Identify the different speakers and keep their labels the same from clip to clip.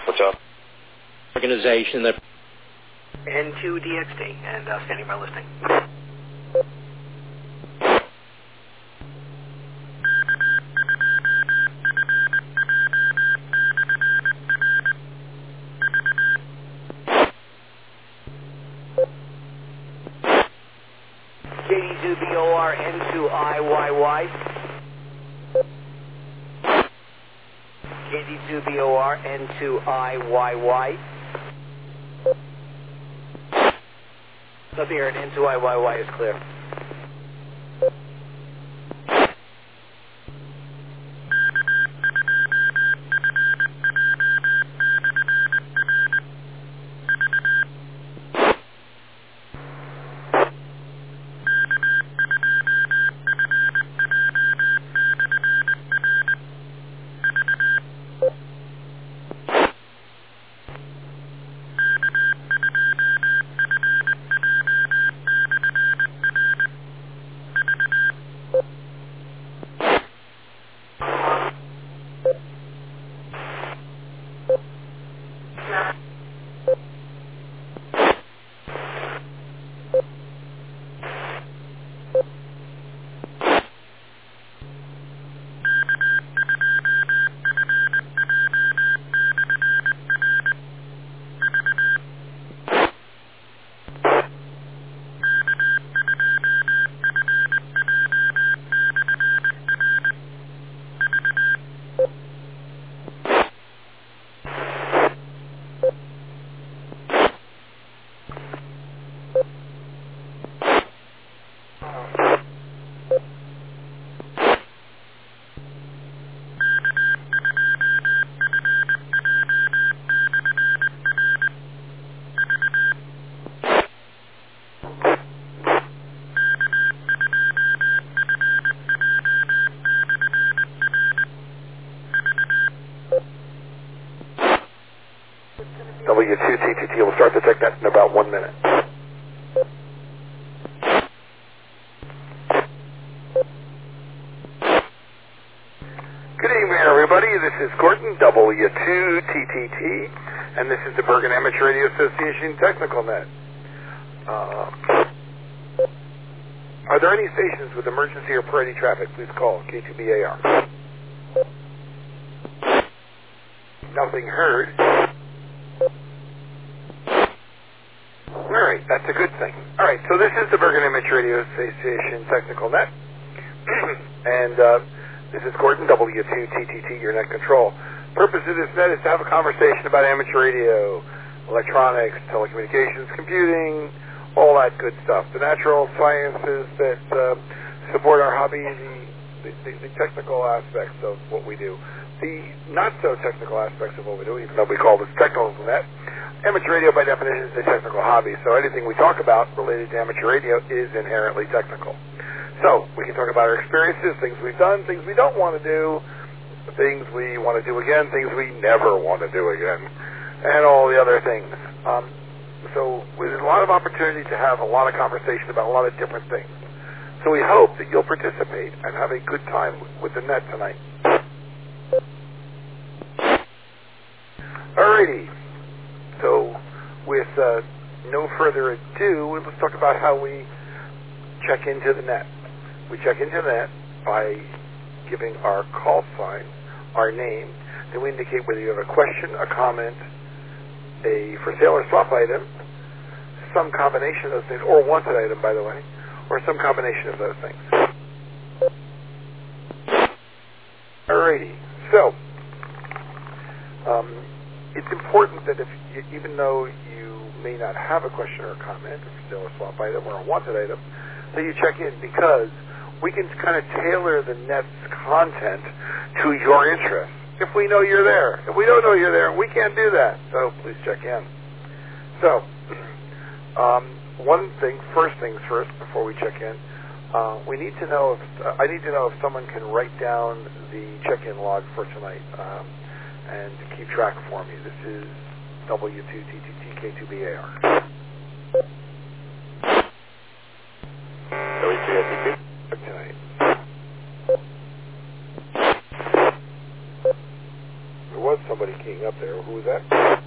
Speaker 1: What's up?
Speaker 2: Organization that
Speaker 3: N2DXT, and standing by listening. KD2BOR N2IYY. KD2BOR N2IYY. Nothing here, N2IYY is clear.
Speaker 1: W2TTT will start to check that in about 1 minute. Good evening, everybody. This is Gordon, W2TTT, and this is the Bergen Amateur Radio Association Technical Net. Are there any stations with emergency or priority traffic? Please call K2BAR. Nothing heard. All right, that's a good thing. All right, so this is the Bergen Amateur Radio Association Technical Net, and this is Gordon, W2TTT, your net control. Purpose of this net is to have a conversation about amateur radio, electronics, telecommunications, computing, all that good stuff. The natural sciences that support our hobby, the technical aspects of what we do. The not-so-technical aspects of what we do, even though we call this technical net. Amateur radio, by definition, is a technical hobby, so anything we talk about related to amateur radio is inherently technical. So, we can talk about our experiences, things we've done, things we don't want to do, things we want to do again, things we never want to do again, and all the other things. So, there's a lot of opportunity to have a lot of conversation about a lot of different things. So we hope that you'll participate and have a good time with the net tonight. Alrighty. So, with no further ado, let's talk about how we check into the net. We check into the net by giving our call sign, our name, then we indicate whether you have a question, a comment, a for sale or swap item, some combination of those things, or a wanted item, by the way, or some combination of those things. Alrighty. So, it's important that even though you may not have a question or a comment, or sale or swap item, or a wanted item, that you check in, because we can kind of tailor the net's content to your interests. If we know you're there. If we don't know you're there, we can't do that. So please check in. So, first things first, before we check in, we need to know I need to know if someone can write down the check-in log for tonight and keep track for me. This is W2TTTK2BAR. W2TTT tonight. There was somebody keying breaking up there. Who was that?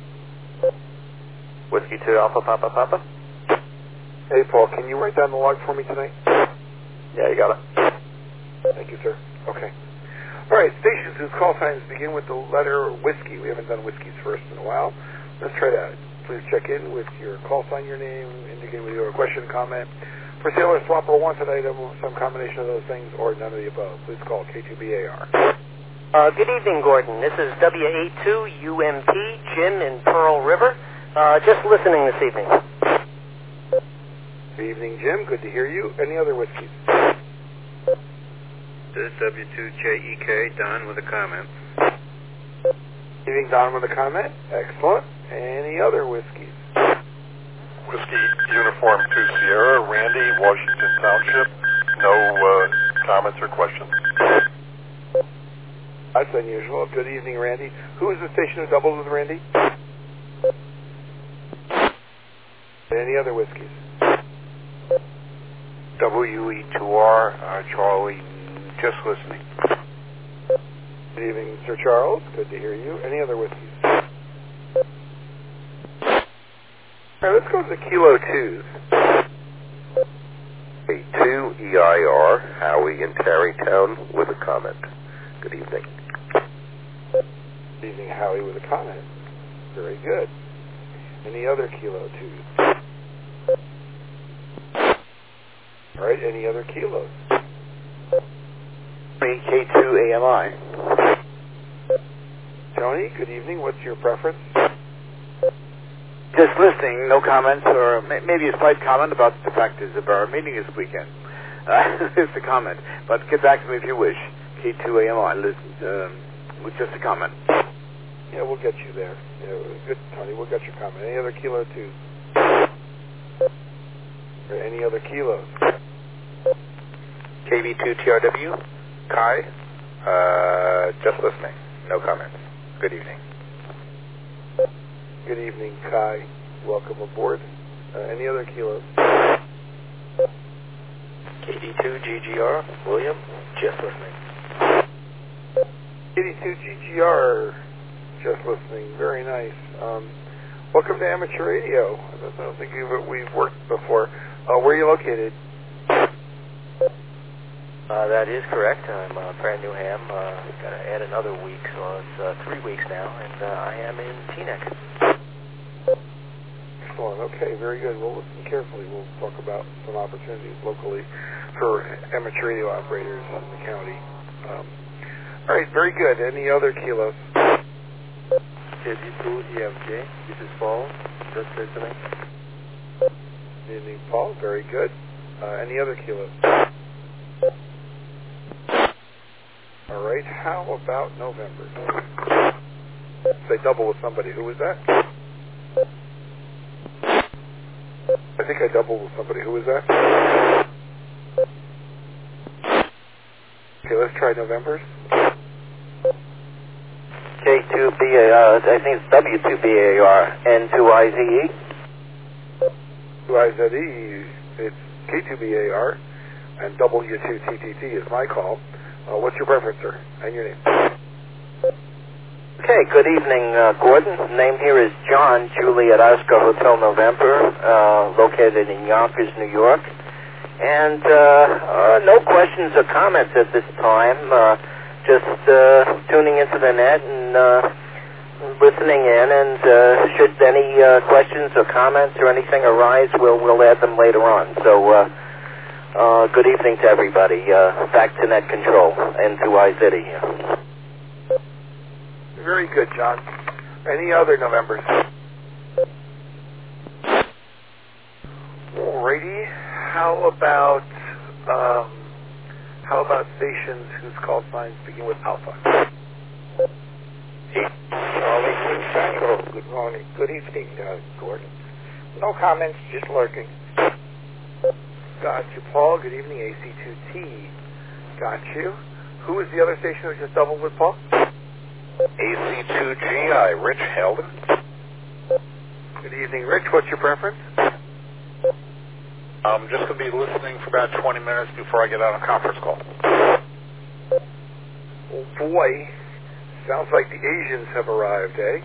Speaker 4: Whiskey 2 Alpha Papa Papa.
Speaker 1: Hey, Paul, can you write down the log for me tonight?
Speaker 4: Yeah, you got it.
Speaker 1: Thank you, sir. Okay. All right, stations whose call signs begin with the letter whiskey. We haven't done whiskeys first in a while. Let's try that. Please check in with your call sign, your name, indicate whether you have a question, comment. For sale or swap or wanted item, some combination of those things, or none of the above. Please call K2BAR.
Speaker 5: Good evening, Gordon. This is WA2UMP, Jim in Pearl River. Just listening this evening.
Speaker 1: Good evening, Jim. Good to hear you. Any other whiskeys?
Speaker 6: This is W2JEK, Don with a comment.
Speaker 1: Good evening, Don with a comment. Excellent. Any other whiskeys?
Speaker 7: Whiskey Uniform 2 Sierra, Randy, Washington Township. No comments or questions.
Speaker 1: That's unusual. Good evening, Randy. Who is the station who doubles with Randy? Any other whiskeys?
Speaker 6: WE2R, Charlie, just listening.
Speaker 1: Good evening, Sir Charles. Good to hear you. Any other whiskeys? All right, let's go to the Kilo 2s.
Speaker 4: A2EIR, Howie in Tarrytown with a comment. Good evening.
Speaker 1: Good evening, Howie, with a comment. Very good. Any other Kilo 2s? All right, any other kilos?
Speaker 4: K2AMI.
Speaker 1: Tony, good evening. What's your preference?
Speaker 8: Just listening, no comments, or maybe a slight comment about the fact that our meeting this weekend. It's a comment, but get back to me if you wish. K2AMI, with just a comment.
Speaker 1: Yeah, we'll get you there. Yeah, good, Tony. We'll get your comment. Any other Kilo 2s? Or any other kilos?
Speaker 4: KB2TRW, Kai, just listening. No comments. Good evening.
Speaker 1: Good evening, Kai. Welcome aboard. Any other kilos?
Speaker 4: KD2GGR, William, just listening.
Speaker 1: KD2GGR, just listening. Very nice. Welcome to Amateur Radio. I don't think we've worked before. Where are you located?
Speaker 5: That is correct. I'm brand new ham. Got to add another week, so it's 3 weeks now, and I am in Teaneck.
Speaker 1: Excellent. Okay, very good. We'll listen carefully. We'll talk about some opportunities locally for amateur radio operators in the county. All right, very good. Any other kilos?
Speaker 4: KD2EMJ, this is Paul, just listening.
Speaker 1: Good evening, Paul. Very good. Any other kilos? All right. How about November? Say double with somebody. Who was that? I think I doubled with somebody. Who was that? Okay, let's try November's.
Speaker 5: K2BAR, I think it's W2BAR, N2IZE.
Speaker 1: 2IZE, it's K2BAR, and W2TTT is my call. What's your preference, sir? And your name?
Speaker 5: Okay, good evening, Gordon. Name here is John, Juliet Oscar Hotel November, located in Yonkers, New York. And no questions or comments at this time. Just tuning into the net and listening in. And should any questions or comments or anything arise, we'll add them later on. So good evening to everybody. Back to net control, N2IZE.
Speaker 1: Very good, John. Any other Novembers? Alrighty. How about stations whose call signs begin with Alpha?
Speaker 9: Charlie Central. Good morning. Good evening, Gordon. No comments, just lurking.
Speaker 1: Got you, Paul. Good evening, AC2T. Got you. Who is the other station who just doubled with Paul?
Speaker 7: AC2GI, Rich Helden.
Speaker 1: Good evening, Rich. What's your preference?
Speaker 7: I'm just going to be listening for about 20 minutes before I get on a conference call.
Speaker 1: Oh, boy. Sounds like the Asians have arrived, eh?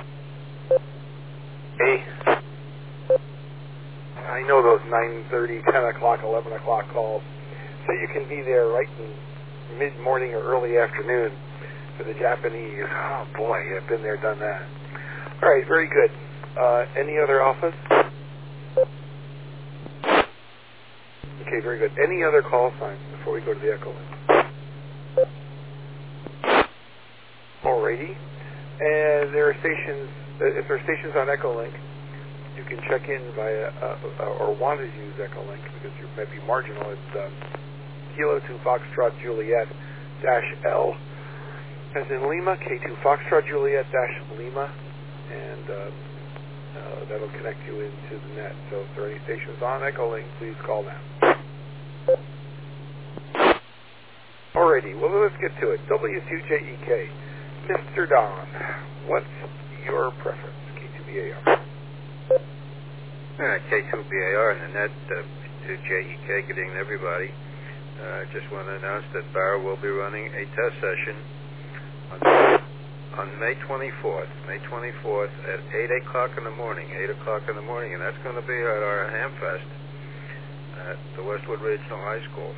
Speaker 6: Hey.
Speaker 1: I know those 9:30, 10 o'clock, 11 o'clock calls. So you can be there right in mid-morning or early afternoon for the Japanese. Oh, boy, I've been there, done that. All right, very good. Any other office? Okay, very good. Any other call signs before we go to the Echolink? Alrighty. And there are stations, if there are stations on Echolink, you can check in via, or want to use Echolink because you might be marginal. It's Kilo 2 Foxtrot Juliet -L, as in Lima, K2 Foxtrot Juliet -Lima, and that'll connect you into the net. So if there are any stations on Echolink, please call them. Alrighty, well, let's get to it. W2JEK. Mr. Don, what's your preference? K2BAR.
Speaker 6: K2BAR and the net, W2JEK, good evening, everybody. I just want to announce that Barra will be running a test session on May 24th. May 24th at 8 o'clock in the morning, and that's going to be at our Hamfest at the Westwood Regional High School.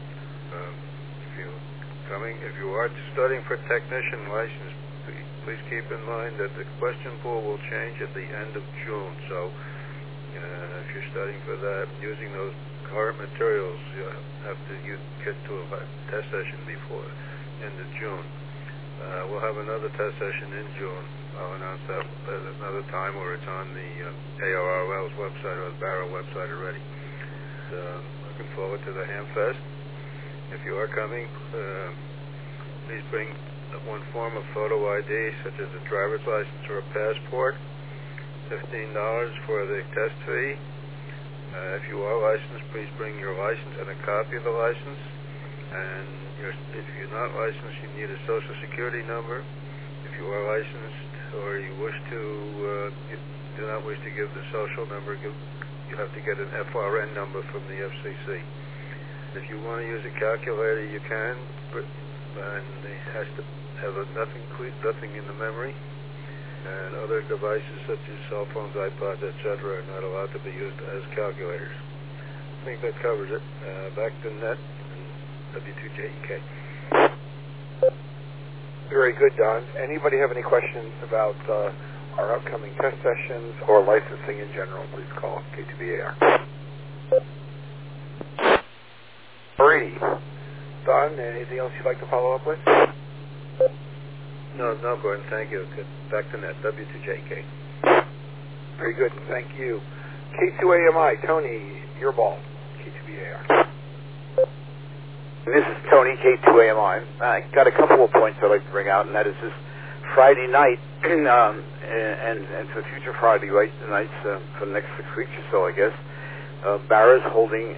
Speaker 6: If you are studying for technician license, please keep in mind that the question pool will change at the end of June. So if you're studying for that, using those current materials, you have to get to a test session before end of June. We'll have another test session in June. I'll announce that at another time, where it's on the ARRL's website or the Barra website already. Looking forward to the Hamfest. If you are coming, please bring one form of photo ID, such as a driver's license or a passport. $15 for the test fee. If you are licensed, please bring your license and a copy of the license. And if you're not licensed, you need a social security number. If you are licensed or you do not wish to give the social number, you have to get an FRN number from the FCC. If you want to use a calculator, you can, and it has to have nothing in the memory. And other devices such as cell phones, iPods, etc. are not allowed to be used as calculators. I think that covers it. Back to net and W2JEK.
Speaker 1: Very good, Don. Anybody have any questions about our upcoming test sessions or licensing in general? Please call K2BAR. Alrighty. Don, anything else you'd like to follow up with?
Speaker 6: No, Gordon, thank you. Good. Back to net, W2JK.
Speaker 1: Very good, thank you. K2AMI, Tony, your ball, K2BAR.
Speaker 8: This is Tony, K2AMI. I got a couple of points I'd like to bring out, and that is this Friday night, and for future Friday nights for the next 6 weeks or so, I guess, Barra's holding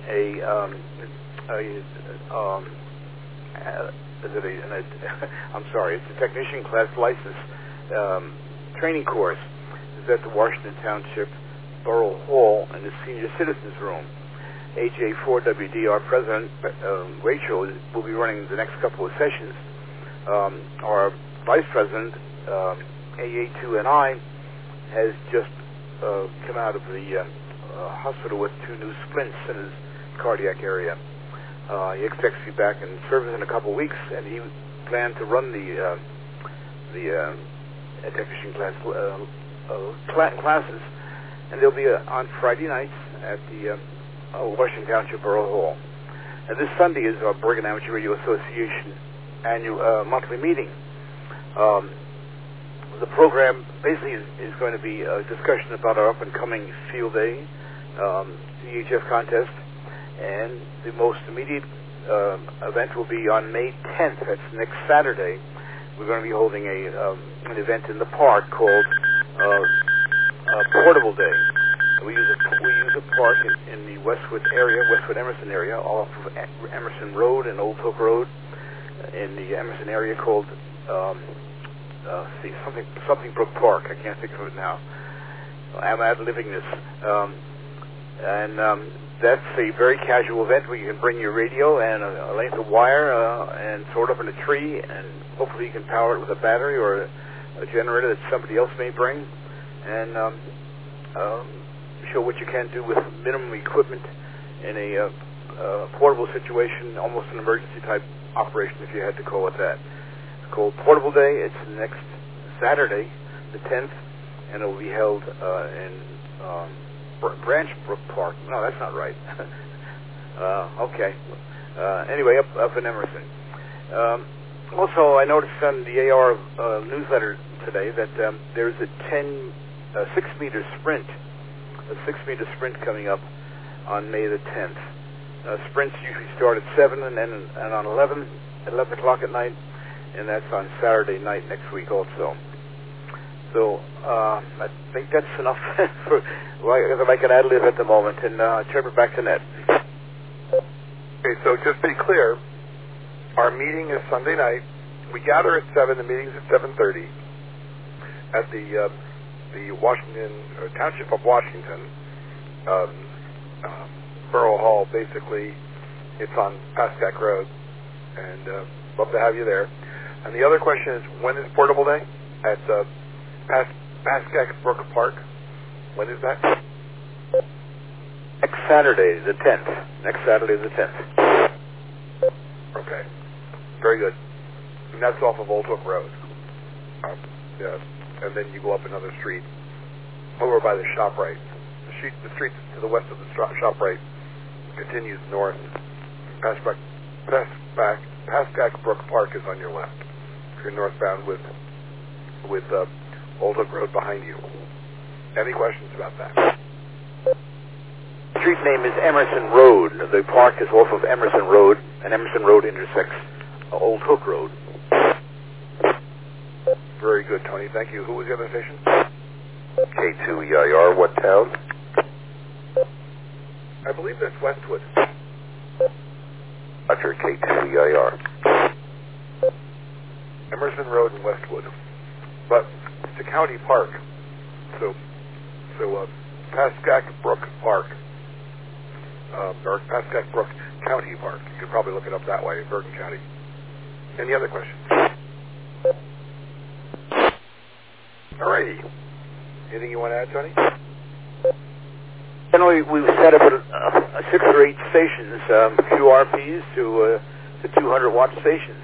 Speaker 8: it's a technician class license training course. It's at the Washington Township Borough Hall in the Senior Citizens Room. AJ4WD, our president, Rachel, will be running the next couple of sessions. Our vice president, AA2NI, has just come out of the hospital with 2 new splints in his cardiac area. He expects to be back in service in a couple of weeks, and he planned to run the technician classes, and they'll be on Friday nights at the Washington Township Borough Hall. And this Sunday is our Bergen Amateur Radio Association annual monthly meeting. The program basically is going to be a discussion about our up-and-coming field day, the EHF contest, and the most immediate event will be on May 10th. That's next Saturday. We're going to be holding an event in the park called Portable Day. We use a park in the Westwood Emerson area, off of Emerson Road and Old Hook Road, in the Emerson area called something Brook Park. I can't think of it now. I'm ad-libbing this. And that's a very casual event where you can bring your radio and a length of wire and throw it up in a tree, and hopefully you can power it with a battery or a generator that somebody else may bring, and show what you can do with minimum equipment in a portable situation, almost an emergency type operation if you had to call it that. It's called Portable Day. It's next Saturday, the 10th, and it will be held in Branch Brook Park. No, that's not right. Okay. Anyway, up in Emerson. Also, I noticed on the AR newsletter today that there's a 6-meter sprint, coming up on May the 10th. Sprints usually start at 7 and on 11 o'clock at night, and that's on Saturday night next week also. So I think that's enough for if I can ad-lib at the moment, and turn it back to Ned.
Speaker 1: Okay, so just to be clear, our meeting is Sunday night. We gather at 7. The meeting's at 7:30 at the Washington Township of Washington Borough Hall. Basically, it's on Pascack Road, and love to have you there. And the other question is, when is Portable Day at Pascack Brook Park? When is that?
Speaker 8: Next Saturday, the 10th. Next Saturday, the 10th.
Speaker 1: Okay. Very good. And that's off of Old Hook Road. Yeah. And then you go up another street over by the ShopRite. The street to the west of the ShopRite continues north. Pascack Brook Park is on your left. If you're northbound with Old Hook Road behind you. Any questions about that?
Speaker 8: The street name is Emerson Road. The park is off of Emerson Road, and Emerson Road intersects Old Hook Road.
Speaker 1: Very good, Tony. Thank you. Who was the other station?
Speaker 4: K2EIR, what town?
Speaker 1: I believe that's Westwood.
Speaker 4: Roger, K2EIR.
Speaker 1: Emerson Road in Westwood. But it's a county park. So Pascack Brook Park, or Pascack Brook County Park. You could probably look it up that way, Bergen County. Any other questions? Alrighty. Anything you want to add, Tony?
Speaker 8: Generally, we've set up 6 or 8 stations, QRPs to 200-watt stations.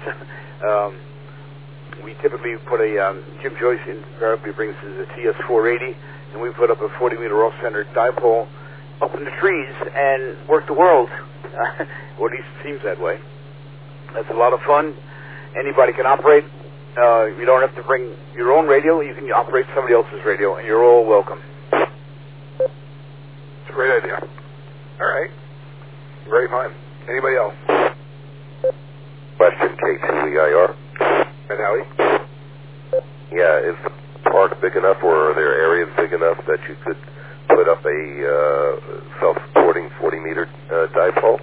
Speaker 8: We typically put Jim Joyce invariably brings us a TS-480, and we put up a 40-meter off-center dipole up in the trees and work the world. Or at least it seems that way. That's a lot of fun. Anybody can operate. You don't have to bring your own radio. You can operate somebody else's radio, and you're all welcome.
Speaker 1: It's a great idea. All right. Very fine. Anybody else?
Speaker 4: Question, K2EIR.
Speaker 1: And Howie?
Speaker 4: Yeah, is the park big enough, or are there areas big enough that you could put up a self-supporting 40-meter dipole?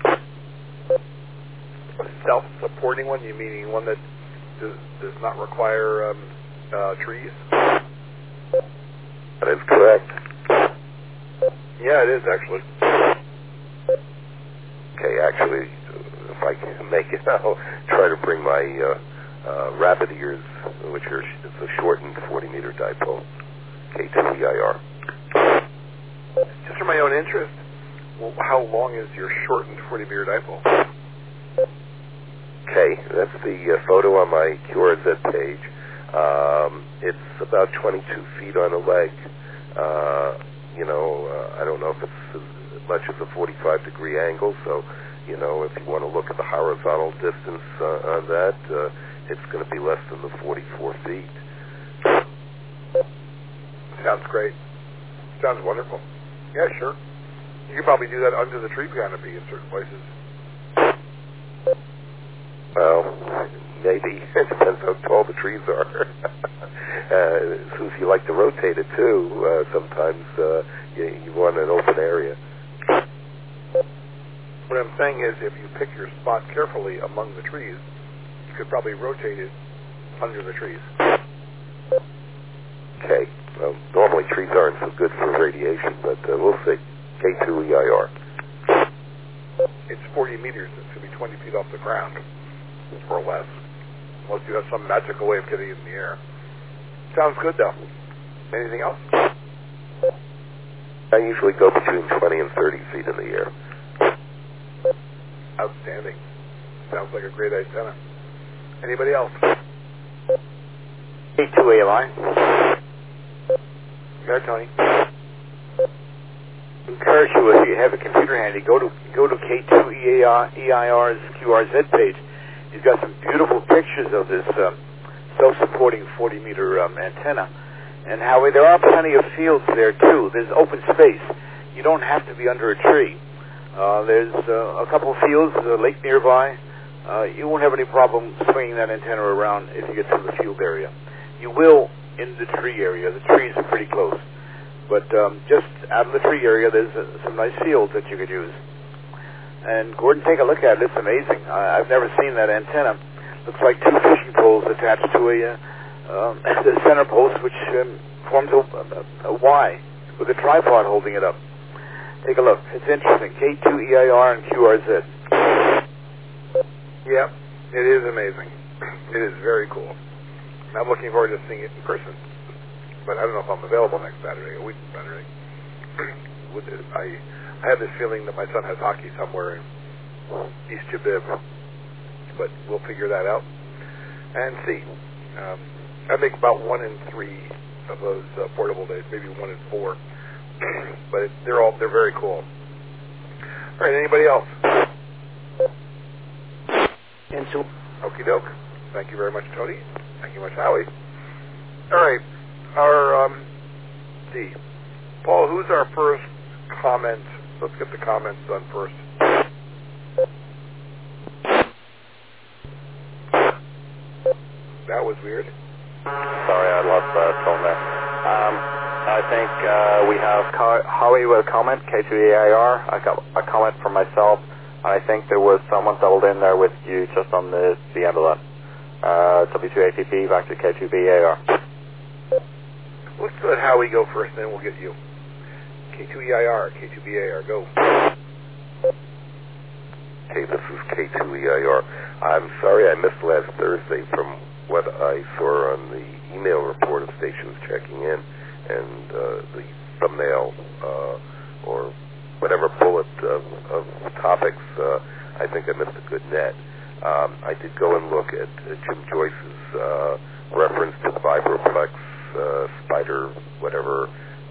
Speaker 1: A self-supporting one? You meaning one that does not require trees?
Speaker 4: That is correct.
Speaker 1: Yeah, it is actually.
Speaker 4: Okay, actually, if I can make it, I'll try to bring my Rapid Ears, which is a shortened 40-meter dipole, K2EIR.
Speaker 1: Just for my own interest, how long is your shortened 40-meter dipole?
Speaker 4: Okay, that's the photo on my QRZ page. It's about 22 feet on a leg. I don't know if it's as much as a 45-degree angle, so, if you want to look at the horizontal distance on that, it's going to be less than the 44 feet.
Speaker 1: Sounds great. Sounds wonderful. Yeah, sure. You could probably do that under the tree canopy in certain places.
Speaker 4: Well, maybe. It depends how tall the trees are. Since you like to rotate it, too, sometimes you want an open area.
Speaker 1: What I'm saying is, if you pick your spot carefully among the trees, you could probably rotate it under the trees.
Speaker 4: Okay. Well, normally trees aren't so good for radiation, but we'll see. K2
Speaker 1: meters. It's going to be 20 feet off the ground, or less, unless you have some magical way of getting it in the air. Sounds good, though. Anything else?
Speaker 4: I usually go between 20 and 30 feet in the air.
Speaker 1: Outstanding. Sounds like a great antenna. Anybody else?
Speaker 8: K2AMI.
Speaker 1: Yeah, Tony.
Speaker 8: Encourage you, if you have a computer handy, go to K2EIR's QRZ page. He's got some beautiful pictures of this self-supporting 40-meter antenna, and how there are plenty of fields there too. There's open space. You don't have to be under a tree. There's a couple of fields, a lake nearby. You won't have any problem swinging that antenna around if you get to the field area. You will in the tree area. The trees are pretty close. But just out of the tree area, there's some nice fields that you could use. And Gordon, take a look at it. It's amazing. I've never seen that antenna. Looks like two fishing poles attached to the center post, which forms a Y with a tripod holding it up. Take a look. It's interesting. K2EIR and QRZ.
Speaker 1: Yep, it is amazing. It is very cool. And I'm looking forward to seeing it in person. But I don't know if I'm available next Saturday, a week from Saturday. I have this feeling that my son has hockey somewhere in East Jabib. But we'll figure that out and see. I make about 1 in 3 of those portable days, maybe 1 in 4. But they're very cool. All right, anybody else?
Speaker 3: And so,
Speaker 1: Okie doke. Thank you very much, Tony. Thank you much, Howie. All right, our see, Paul, who's our first comment? Let's get the comments done first. That was weird.
Speaker 10: Sorry, I lost the tone there. I think we have Howie with a comment, K2EIR. I got a comment from myself. I think there was someone doubled in there with you just on the end of that. W2ATP back to K2BAR.
Speaker 1: Let's let Howie go first, and then we'll get you. K2EIR, K2BAR, go.
Speaker 4: Hey, this is K2EIR. I'm sorry I missed last Thursday from what I saw on the email report of stations checking in, and the thumbnail or whatever bullet of topics. I think I missed a good net. I did go and look at Jim Joyce's reference to the Vibroplex Spider, whatever,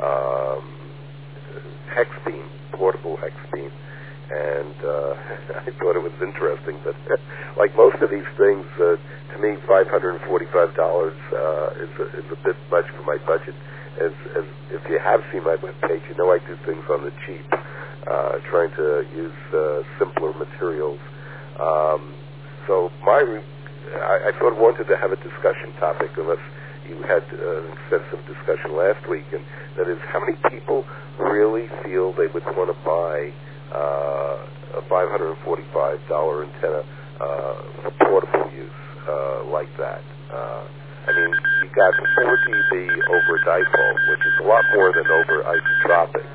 Speaker 4: hex beam, portable hex beam. And I thought it was interesting, but like most of these things, to me, $545 is a bit much for my budget. As if you have seen my webpage, you know I do things on the cheap, trying to use simpler materials. So I sort of wanted to have a discussion topic, unless you had an extensive discussion last week, and that is, how many people really feel they would want to buy a $545 antenna for portable use like that? I mean, you got 4 dB over dipole, which is a lot more than over isotropic,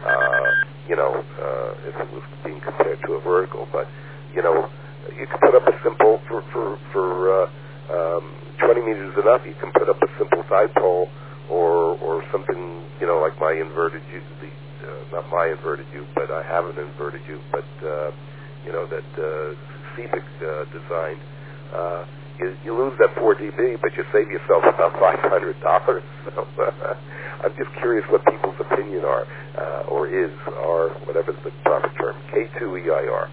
Speaker 4: if it was being compared to a vertical. But, you can put up a simple, for 20 meters enough, you can put up a simple dipole or something, like my inverted U, not my inverted U, but I have an inverted U, but, that CBIC designed. You lose that 4 dB, but you save yourself about $500. So I'm just curious what people's opinion are, or whatever the proper term, K2EIR.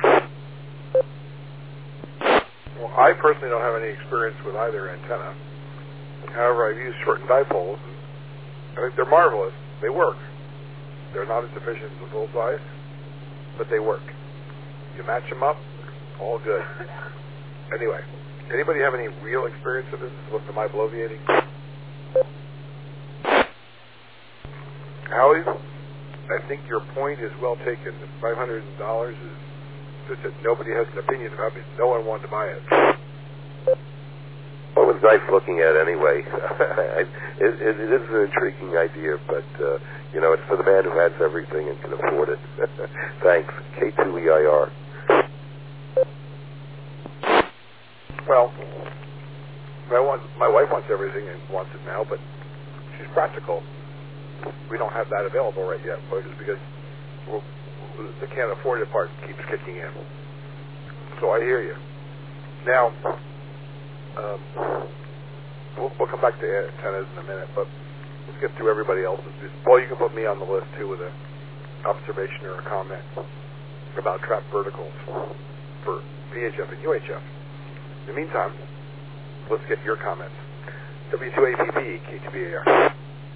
Speaker 1: Well, I personally don't have any experience with either antenna. However, I've used shortened dipoles. I think they're marvelous. They work. They're not as efficient as the full size, but they work. You match them up, all good. Anyway, anybody have any real experience with this? Am I bloviating? Howie, I think your point is well taken. $500 is just that nobody has an opinion about it. No one wanted to buy it.
Speaker 4: Well, it was nice looking at anyway. It is an intriguing idea, but, it's for the man who has everything and can afford it. Thanks. K2EIR.
Speaker 1: Well, my wife wants everything and wants it now, but she's practical. We don't have that available right yet, because the can't afford it part keeps kicking in. So I hear you. Now, we'll come back to antennas in a minute, but let's get through everybody else's. Well, you can put me on the list too with an observation or a comment about trap verticals for VHF and UHF. In the meantime, let's get your comments. W2APP, K2BAR.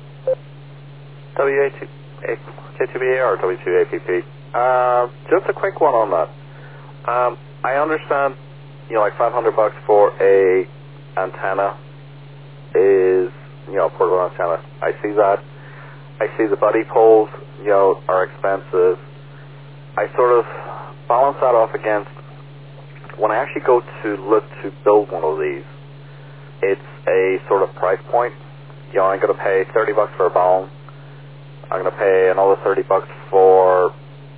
Speaker 10: K2BAR or W2APP? Just a quick one on that. I understand, like $500 for a antenna is, portable antenna. I see that. I see the buddy poles, are expensive. I sort of balance that off against when I actually go to look to build one of these. It's a sort of price point. I'm going to pay $30 for a bone. I'm going to pay another $30 for,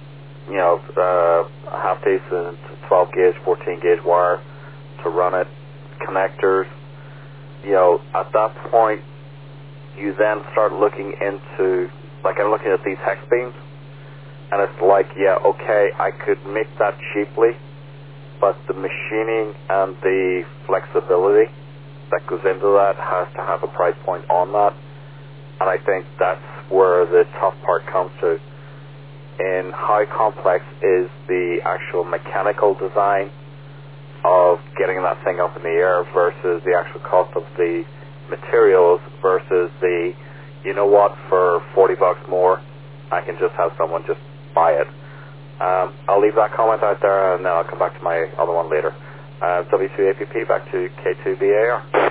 Speaker 10: a half-decent 12-gauge, 14-gauge wire to run it, connectors. At that point, you then start looking into, like I'm looking at these hex beams, and it's like, I could make that cheaply, but the machining and the flexibility that goes into that has to have a price point on that. And I think that's where the tough part comes to, in how complex is the actual mechanical design of getting that thing up in the air versus the actual cost of the materials versus the, for $40 more, I can just have someone just buy it. I'll leave that comment out there, and then I'll come back to my other one later. W2APP, back to K2BAR.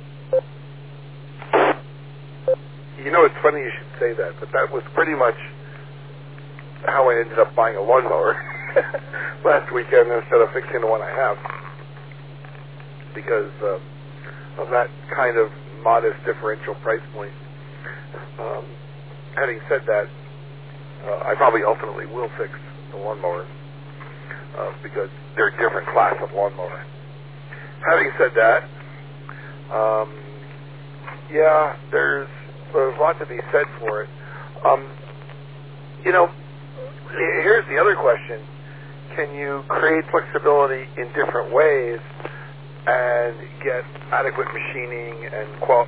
Speaker 1: It's funny you should say that, but that was pretty much how I ended up buying a lawnmower last weekend instead of fixing the one I have, because of that kind of modest differential price point. Having said that, I probably ultimately will fix the lawnmower because they're a different class of lawnmower. Having said that, there's a lot to be said for it. Here's the other question: can you create flexibility in different ways and get adequate machining and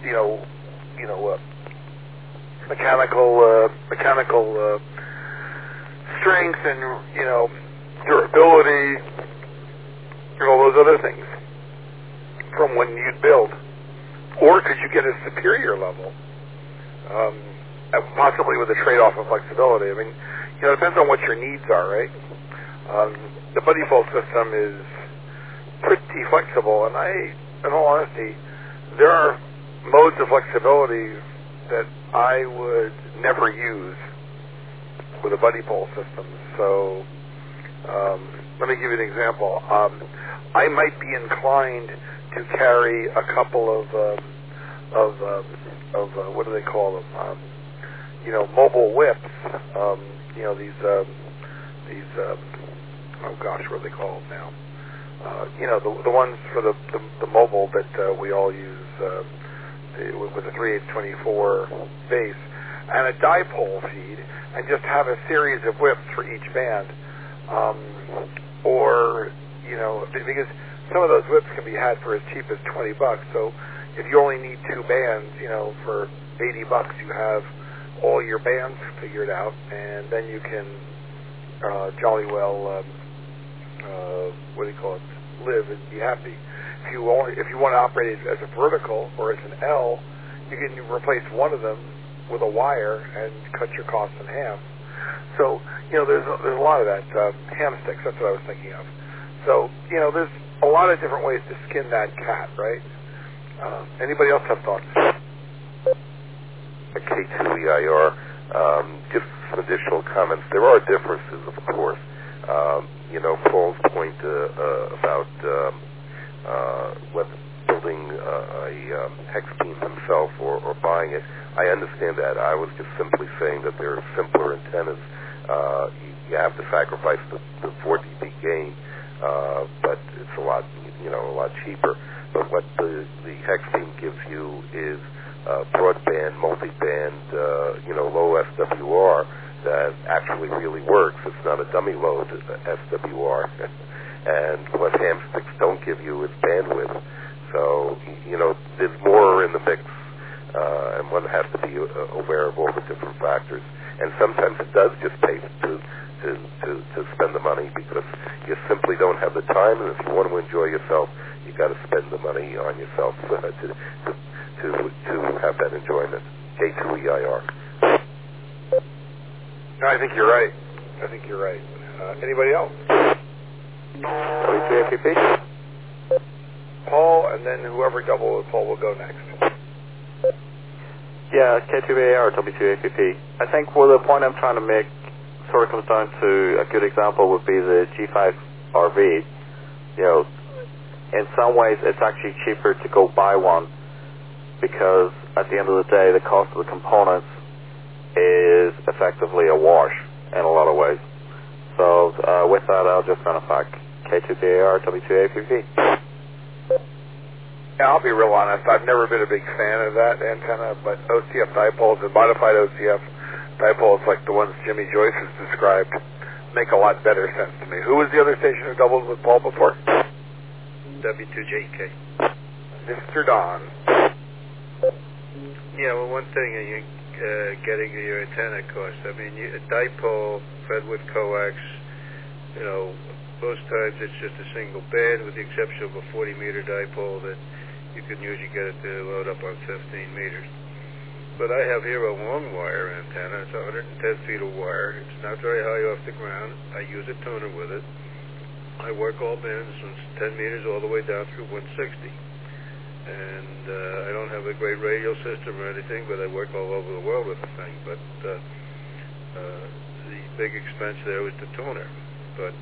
Speaker 1: mechanical strength and durability and all those other things from when you'd build? Or could you get a superior level, possibly with a trade-off of flexibility? I mean, it depends on what your needs are, right? The buddy pole system is pretty flexible, and in all honesty, there are modes of flexibility that I would never use with a buddy pole system. So let me give you an example. I might be inclined to carry a couple of what do they call them? Mobile whips. Oh gosh, what are they called now? The ones for the mobile that we all use with a 3/8/24 base and a dipole feed, and just have a series of whips for each band, because some of those whips can be had for as cheap as $20. So if you only need two bands, for $80, you have all your bands figured out, and then you can jolly well live and be happy. If you want to operate it as a vertical or as an L, you can replace one of them with a wire and cut your costs in half. So there's a lot of that. Ham sticks, that's what I was thinking of. So there's a lot of different ways to skin that cat, right? Anybody else have thoughts?
Speaker 4: K2EIR, just some additional comments. There are differences, of course. Paul's point about whether building a hex beam himself or buying it, I understand that. I was just simply saying that there are simpler antennas. You have to sacrifice the 4 dB gain, but it's a lot a lot cheaper. But what the hex team gives you is broadband, multiband, low SWR that actually really works. It's not a dummy load SWR. And what ham sticks don't give you is bandwidth. So, there's more in the mix, and one has to be aware of all the different factors. And sometimes it does just pay to spend the money because you simply don't have the time, and if you want to enjoy yourself, you got to spend the money on yourself to have that enjoyment. K2EIR.
Speaker 1: No, I think you're right. Anybody else?
Speaker 10: W2APP.
Speaker 1: Paul, and then whoever double with Paul will go next.
Speaker 10: Yeah, K2AR, W2APP. I think the point I'm trying to make sort of comes down to a good example would be the G5RV. In some ways it's actually cheaper to go buy one because at the end of the day the cost of the components is effectively a wash in a lot of ways. So with that, I'll just run it back. K2BAR, W2APP.
Speaker 1: Yeah, I'll be real honest. I've never been a big fan of that antenna, but OCF dipoles and modified OCF dipoles like the ones Jimmy Joyce has described make a lot better sense to me. Who was the other station who doubled with Paul before?
Speaker 6: W2JK.
Speaker 1: Mr. Don.
Speaker 6: Yeah, well, one thing getting your antenna cost. I mean, a dipole fed with coax, most times it's just a single band with the exception of a 40-meter dipole that you can usually get it to load up on 15 meters. But I have here a long wire antenna. It's 110 feet of wire. It's not very high off the ground. I use a tuner with it. I work all bands from 10 meters all the way down through 160. And I don't have a great radio system or anything, but I work all over the world with the thing. But the big expense there was the tuner. But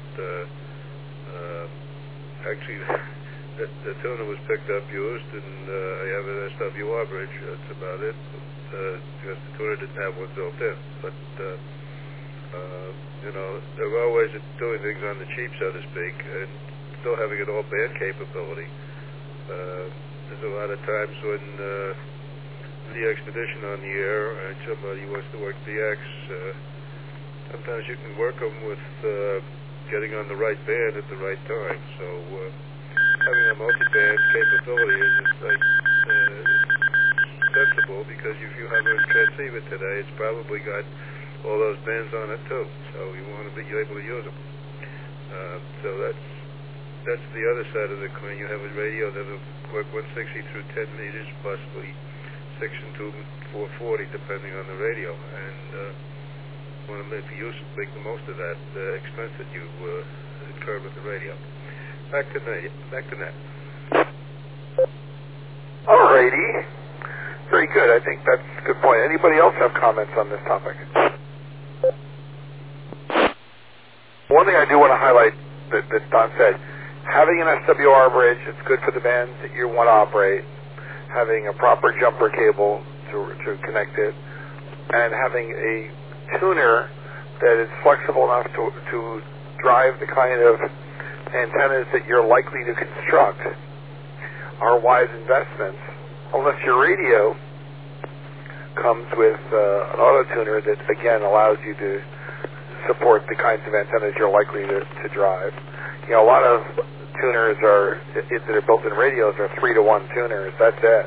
Speaker 6: actually, the tuner was picked up, used, and I have an SWR bridge. That's about it. Because the tuner didn't have one built in. But there are ways of doing things on the cheap, so to speak, and still having an all-band capability. There's a lot of times when the expedition on the air and somebody wants to work DX, sometimes you can work them with getting on the right band at the right time. So having a multi-band capability is sensible because if you have a transceiver today, it's probably got all those bands on it too. So you want to be able to use them. So that's the other side of the coin. You have a radio that will work 160 through 10 meters, possibly 6 and 2, 440, depending on the radio. And want to make the most of that expense that you incur with the radio. Back to net.
Speaker 1: Alrighty. Very good. I think that's a good point. Anybody else have comments on this topic? One thing I do want to highlight that Don said, having an SWR bridge, it's good for the bands that you want to operate, having a proper jumper cable to connect it, and having a tuner that is flexible enough to drive the kind of antennas that you're likely to construct are wise investments, unless your radio comes with an auto tuner that again allows you to support the kinds of antennas you're likely to drive. A lot of tuners that are built in radios are 3-to-1 tuners. That's it.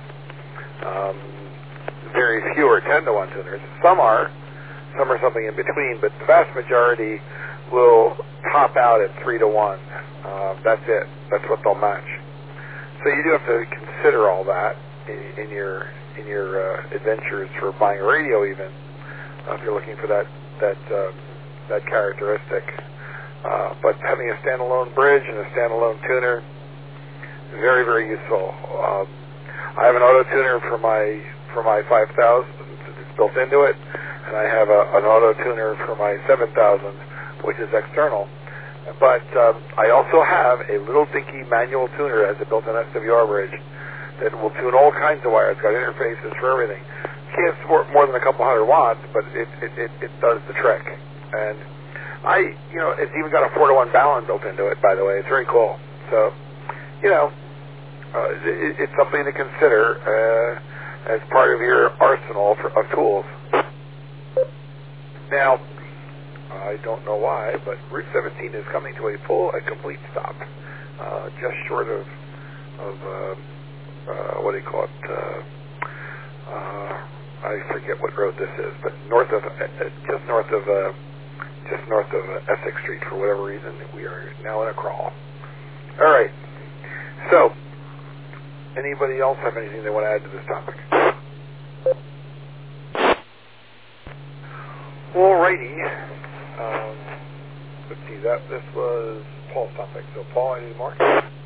Speaker 1: Very few are 10-to-1 tuners. Some are something in between, but the vast majority will top out at 3-to-1. That's it. That's what they'll match. So you do have to consider all that in your adventures for buying a radio, even if you're looking for that characteristic. But having a standalone bridge and a standalone tuner is very, very useful. I have an auto tuner for my 5000. It's built into it, and I have an auto tuner for my 7000, which is external. But I also have a little dinky manual tuner that has a built-in SWR bridge that will tune all kinds of wires. It's got interfaces for everything. Can't support more than a couple hundred watts, but it does the trick. And it's even got a 4-to-1 balun built into it, by the way. It's very cool. So it's something to consider as part of your arsenal of tools. Now, I don't know why, but Route 17 is coming to a complete stop, just short of what do you call it? I forget what road this is, but just north of Essex Street. For whatever reason, we are now in a crawl. All right. So, anybody else have anything they want to add to this topic? Alrighty. Let's see. This was Paul's topic. So, Paul, any more?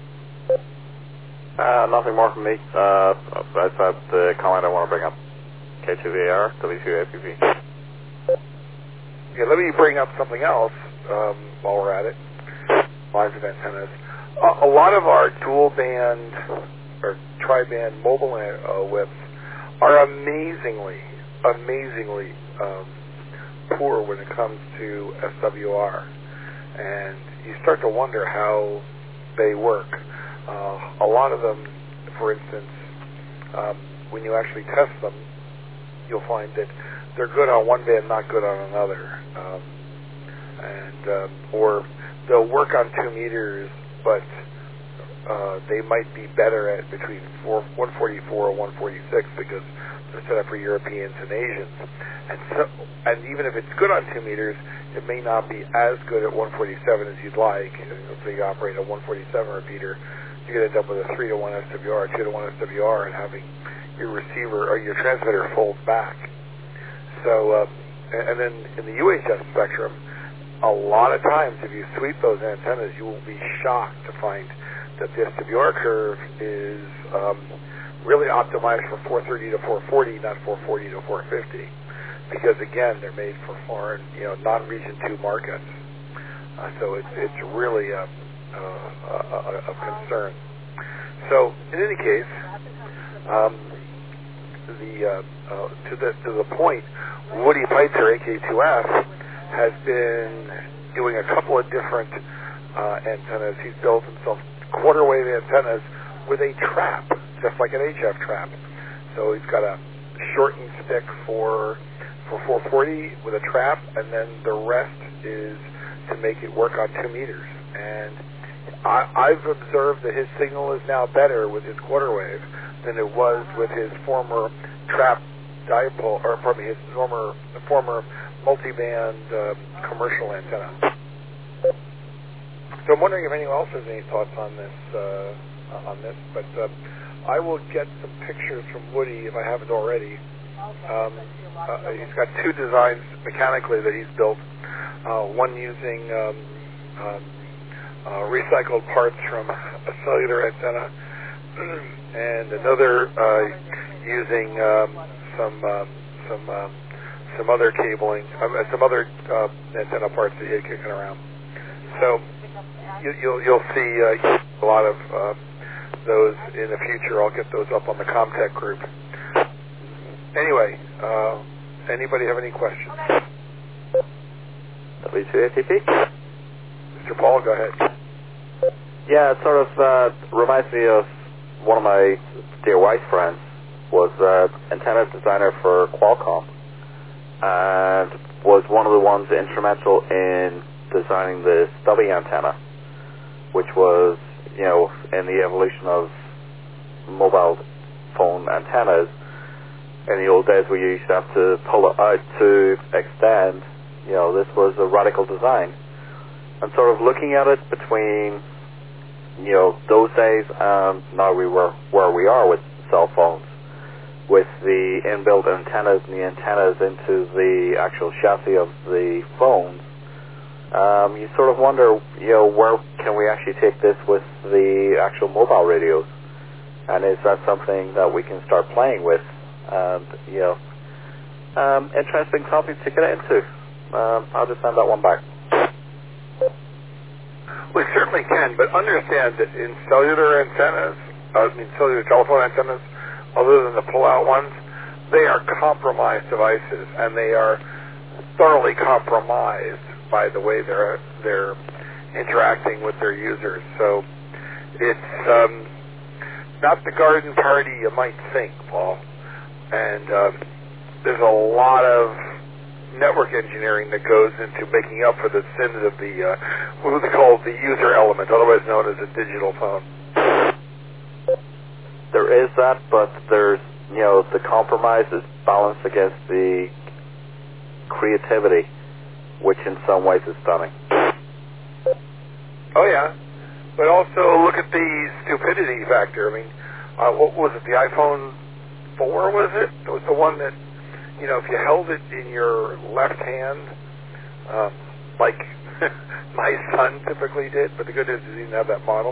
Speaker 10: Nothing more from me. That's the comment I want to bring up. K2VAR, W2APP.
Speaker 1: Okay, let me bring up something else while we're at it. Lines of antennas. A lot of our dual band or tri-band mobile widths are amazingly poor when it comes to SWR, and you start to wonder how they work. A lot of them, for instance, when you actually test them, you'll find that they're good on one band, not good on another, or they'll work on 2 meters, but they might be better at between 144 and 146 because they're set up for Europeans and Asians. And even if it's good on 2 meters, it may not be as good at 147 as you'd like. So you operate a 147 repeater, you could end up with a 3-to-1 SWR, 2-to-1 SWR, and having your receiver or your transmitter fold back. So, and then in the UHF spectrum, a lot of times if you sweep those antennas, you will be shocked to find that the SWR curve is really optimized for 430 to 440, not 440 to 450, because again, they're made for foreign, non-region 2 markets. So it's really a concern. So in any case, to the point, Woody Feitzer, AK2F, has been doing a couple of different antennas. He's built himself quarter wave antennas with a trap, just like an HF trap. So he's got a shortened stick for 440 with a trap, and then the rest is to make it work on 2 meters. And I've observed that his signal is now better with his quarter wave than it was with his former trap dipole, or pardon me, his former multiband commercial antenna. So I'm wondering if anyone else has any thoughts on this. But I will get some pictures from Woody if I haven't already. He's got 2 designs mechanically that he's built. One using recycled parts from a cellular antenna, and another using some other cabling, some other antenna parts that he had kicking around. So you'll see a lot of those in the future. I'll get those up on the Comtech group. Anyway, anybody have any questions?
Speaker 10: W2APP?
Speaker 1: Mr. Paul, go ahead.
Speaker 10: Yeah, it sort of reminds me of one of my dear wife's friends was antenna designer for Qualcomm and was one of the ones instrumental in designing the stubby antenna, which was, in the evolution of mobile phone antennas. In the old days, we used to have to pull it out to extend. This was a radical design. And sort of looking at it between, those days and now where we are with cell phones, with the inbuilt antennas and the antennas into the actual chassis of the phones, you sort of wonder, where can we actually take this with the actual mobile radios? And is that something that we can start playing with? And, interesting topic to get into. I'll just send that one back.
Speaker 1: We certainly can, but understand that in cellular antennas, cellular telephone antennas, other than the pull-out ones, they are compromised devices, and they are thoroughly compromised by the way they're interacting with their users. So it's not the garden party you might think, Paul. And there's a lot of network engineering that goes into making up for the sins of the what they call the user element, otherwise known as a digital phone.
Speaker 10: There is that, but there's, the compromise is balanced against the creativity, which in some ways is stunning.
Speaker 1: Oh, yeah. But also look at the stupidity factor. I mean, what was it, the iPhone 4, was it? It was the one that, if you held it in your left hand, like my son typically did, but the good news is he didn't have that model,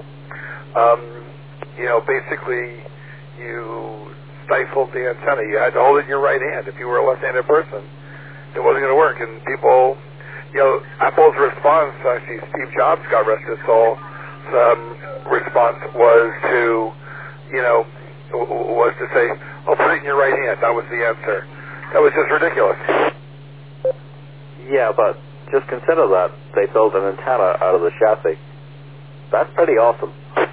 Speaker 1: basically you stifled the antenna. You had to hold it in your right hand. If you were a left-handed person, it wasn't going to work. And people, Apple's response, actually Steve Jobs, God rest his soul, response was to, was to say, "Oh, put it in your right hand." That was the answer. That was just ridiculous.
Speaker 10: Yeah, but just consider that they built an antenna out of the chassis. That's pretty awesome.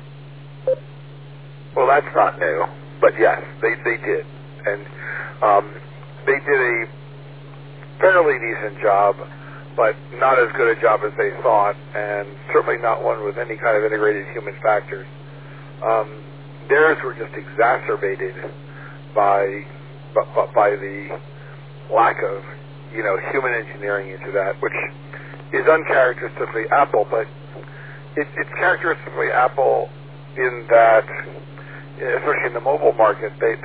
Speaker 1: Well, that's not new, but yes, they did. And they did a fairly decent job, but not as good a job as they thought, and certainly not one with any kind of integrated human factors. Theirs were just exacerbated by the lack of, human engineering into that, which is uncharacteristically Apple, but it's characteristically Apple in that, especially in the mobile market, they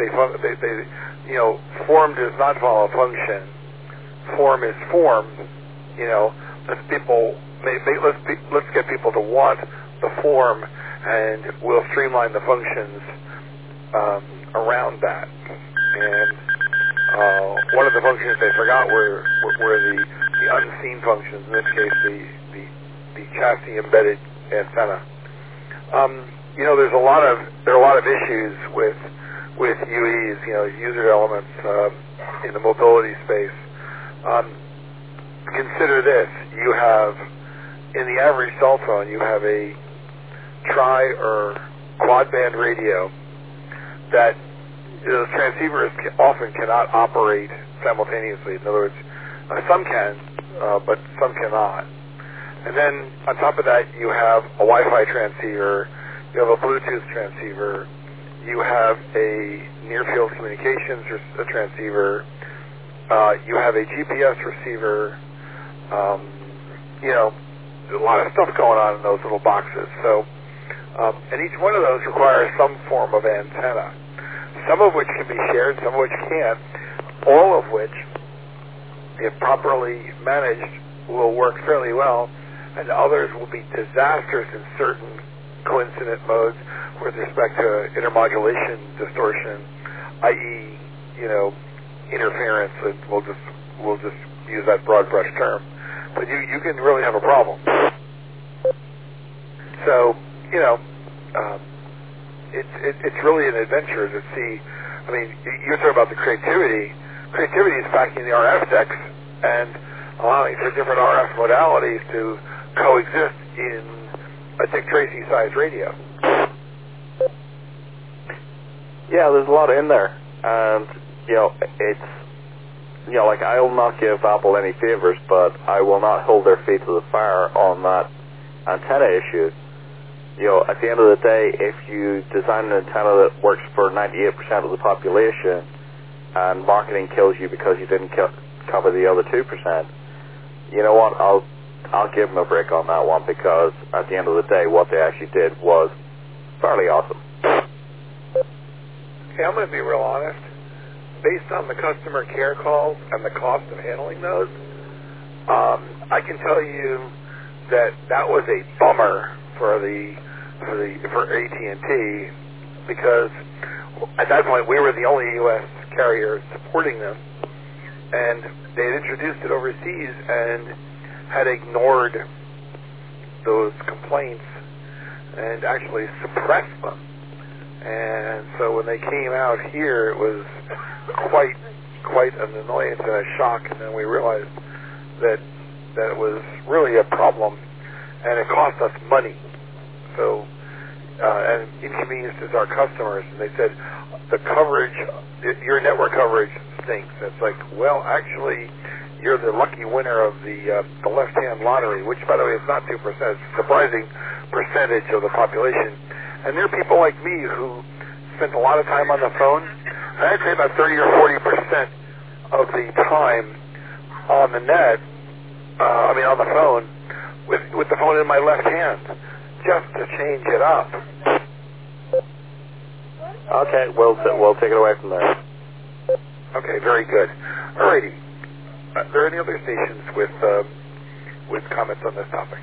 Speaker 1: form does not follow function. Form is form. Let's get people to want the form, and we'll streamline the functions around that. And one of the functions they forgot were the unseen functions. In this case, the chassis embedded antenna. There are a lot of issues with UEs, user elements in the mobility space. Consider this: you have, in the average cell phone, you have a tri or quad band radio that those transceivers often cannot operate simultaneously. In other words, some can, but some cannot. And then on top of that, you have a Wi-Fi transceiver, you have a Bluetooth transceiver, you have a near-field communications transceiver, you have a GPS receiver. There's a lot of stuff going on in those little boxes. So, and each one of those requires some form of antenna, some of which can be shared, some of which can't, all of which, if properly managed, will work fairly well, and others will be disasters in certain coincident modes with respect to intermodulation distortion, i.e., interference, and we'll just use that broad brush term. But you can really have a problem. So, it's really an adventure to see. I mean, you're talking about the creativity. Creativity is packing the RF decks and allowing for different RF modalities to coexist in a Dick Tracy-sized radio.
Speaker 10: Yeah, there's a lot in there. And, it's, like, I will not give Apple any favors, but I will not hold their feet to the fire on that antenna issue. At the end of the day, if you design an antenna that works for 98% of the population and marketing kills you because you didn't cover the other 2%, you know what, I'll give them a break on that one, because at the end of the day, what they actually did was fairly awesome.
Speaker 1: Okay, I'm going to be real honest. Based on the customer care calls and the cost of handling those, I can tell you that was a bummer for AT&T, because at that point we were the only U.S. carrier supporting them, and they had introduced it overseas and had ignored those complaints and actually suppressed them. And so when they came out here, it was quite an annoyance and a shock, and then we realized that it was really a problem, and it cost us money. So, and inconveniences our customers. And they said the coverage, your network coverage stinks. And it's like, well, actually, you're the lucky winner of the left-hand lottery, which, by the way, is not 2%. It's a surprising percentage of the population. And there are people like me who spent a lot of time on the phone. I'd say about 30 or 40% of the time on the net, on the phone, with the phone in my left hand, just to change it up.
Speaker 10: Okay, we'll take it away from there.
Speaker 1: Okay, very good. Alrighty. Are there any other stations with comments on this topic?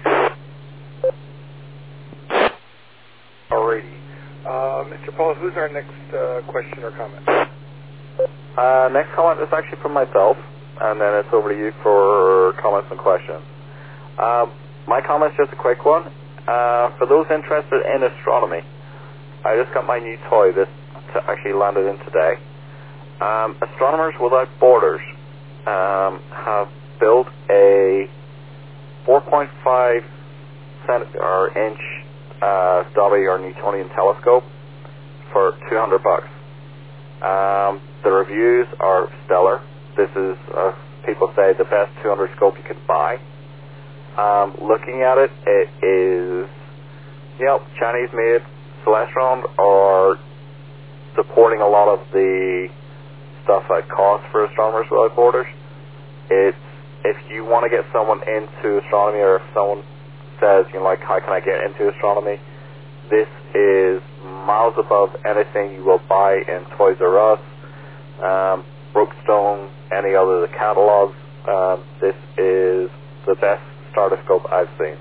Speaker 1: Alrighty. Mr. Paul, who's our next question or comment?
Speaker 10: Next comment is actually from myself, and then it's over to you for comments and questions. My comment's just a quick one. For those interested in astronomy, I just got my new toy that actually landed in today. Astronomers Without Borders have built a 4.5 inch Dobby or Newtonian telescope for $200. The reviews are stellar. This is, people say, the best 200 scope you can buy. Looking at it, it is, Chinese-made. Celestron are supporting a lot of the stuff that costs for Astronomers Without Borders. If you want to get someone into astronomy, or if someone says, how can I get into astronomy, this is miles above anything you will buy in Toys R Us, Brookstone, any other of the catalogs. This is the best starter-scope I've seen.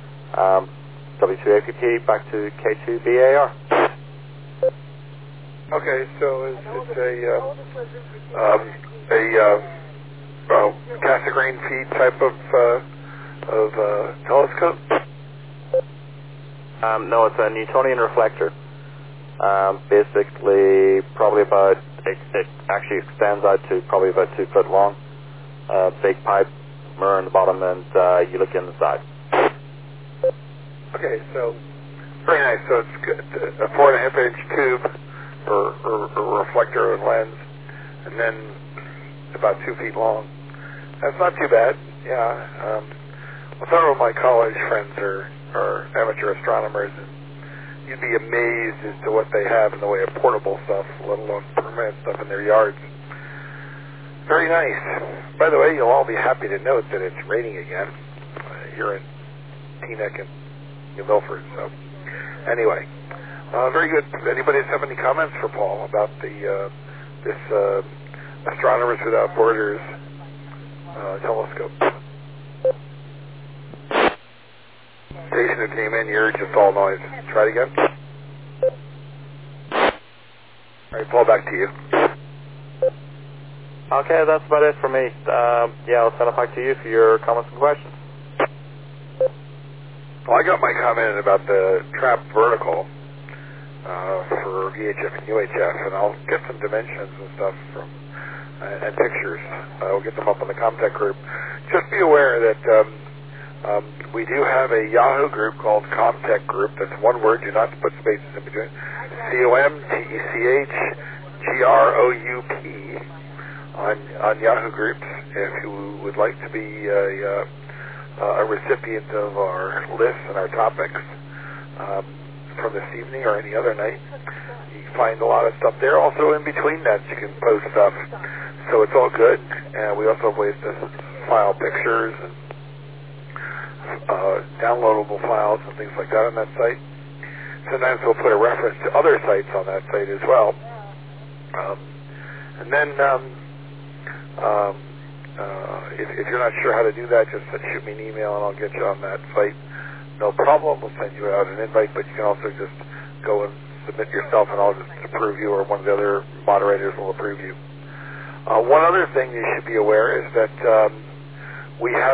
Speaker 10: W2APT, back to K2BAR.
Speaker 1: Okay, so it's a Cassegrain feed type of telescope?
Speaker 10: No, it's a Newtonian reflector. Basically, probably about, it actually extends out to probably about 2 foot long. Big pipe, mirror in the bottom, and you look inside.
Speaker 1: Okay, so very nice. So it's good. A 4.5 inch tube or reflector and lens, and then about 2 feet long. That's not too bad. Yeah. Several of my college friends are amateur astronomers, and you'd be amazed as to what they have in the way of portable stuff, let alone permanent stuff in their yards. Very nice. By the way, you'll all be happy to note that it's raining again here in Teaneck and New Milford. So, anyway, very good. Anybody have any comments for Paul about this Astronomers Without Borders telescope? Station that came in, you're just all noise. Try it again. All right, Paul, back to you.
Speaker 10: Okay, that's about it for me. I'll send it back to you for your comments and questions.
Speaker 1: Well, I got my comment about the trapped vertical for VHF and UHF, and I'll get some dimensions and stuff and pictures. I'll get them up on the Comtech group. Just be aware that we do have a Yahoo group called Comtech Group. That's one word. Do not put spaces in between. COMTECHGROUP on Yahoo groups. If you would like to be a recipient of our lists and our topics from this evening or any other night, you can find a lot of stuff there. Also, in between that, you can post stuff. So it's all good. And we also have ways to file pictures and downloadable files and things like that on that site. Sometimes we'll put a reference to other sites on that site as well. And then if you're not sure how to do that, just shoot me an email and I'll get you on that site. No problem. We'll send you out an invite, but you can also just go and submit yourself and I'll just approve you, or one of the other moderators will approve you. One other thing you should be aware is that we have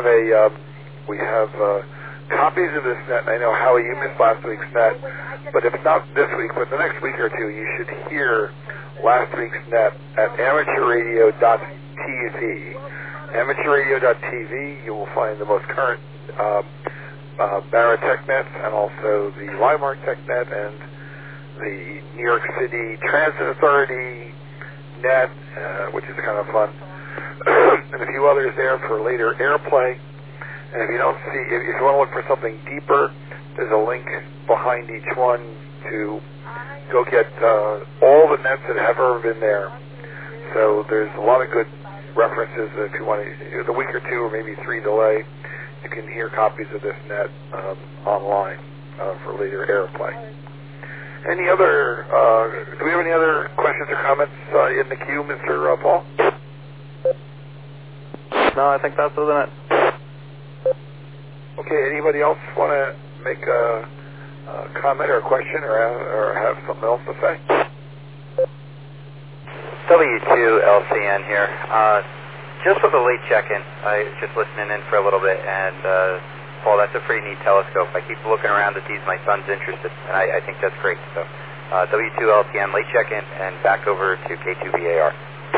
Speaker 1: copies of this net. And I know, Howie, you missed last week's net, but if not this week, but the next week or two, you should hear last week's net at amateurradio.tv. Amateurradio.tv, you will find the most current Baratech nets and also the Limark Tech net and the New York City Transit Authority net, which is kind of fun, and a few others there for later airplay. And if you don't see, if you want to look for something deeper, there's a link behind each one to go get all the nets that have ever been there. So there's a lot of good references. If you want to, with a week or two or maybe 3 delay, you can hear copies of this net online for later airplay. Any other, do we have any other questions or comments in the queue, Mr. Paul?
Speaker 10: No, I think that's it.
Speaker 1: Okay, anybody else want to make a comment or a question or have something else to say?
Speaker 11: W2LCN here. Just with a late check-in, I was just listening in for a little bit, and Paul, that's a pretty neat telescope. I keep looking around at these. My son's interested, and I think that's great. So W2LCN, late check-in, and back over to K2VAR.